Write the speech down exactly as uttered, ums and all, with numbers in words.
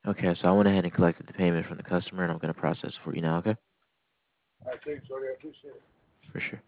Okay, so I went ahead and collected the payment from the customer, and I'm gonna process it for you now. Okay, All right, thanks, Jordy. I appreciate it. for sure.